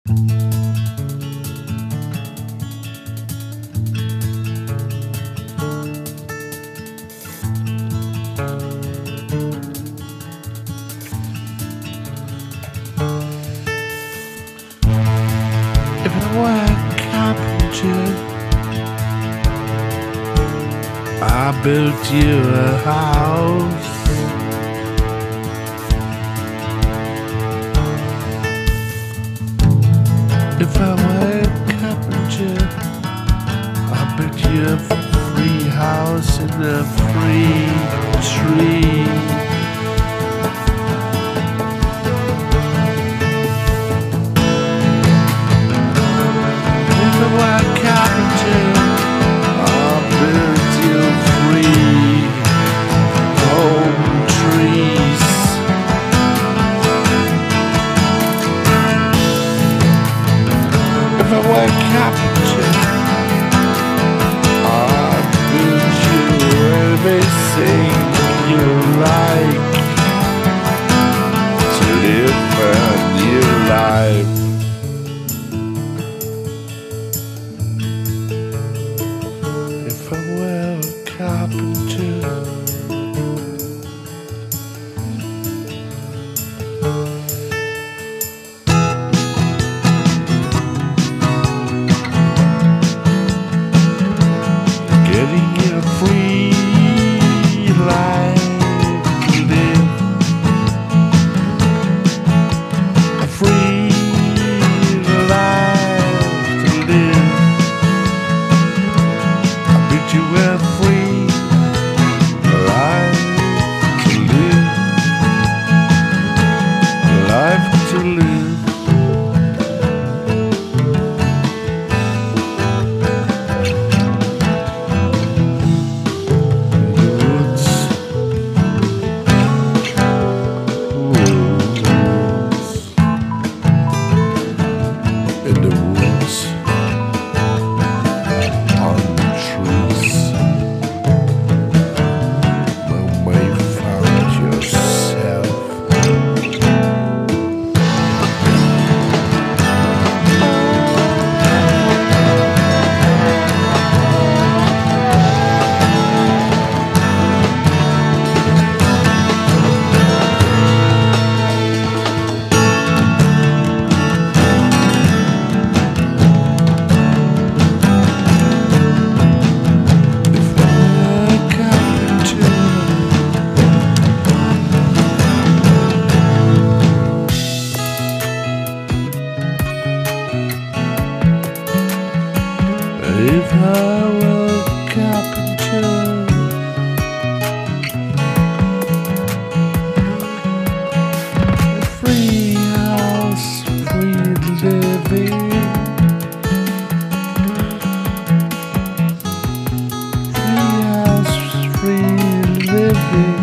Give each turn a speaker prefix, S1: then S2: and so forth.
S1: If I were a carpenter, I built you a house. If I were a carpenter, I built you a free house in a free tree. If I were a carpenter, I'd build you everything you like to live a new life. If I were a carpenter, getting a free life to live, a free life to live. I bid you a free life to live, a life to live. If I were a carpenter, a free house, free living, free house, free living.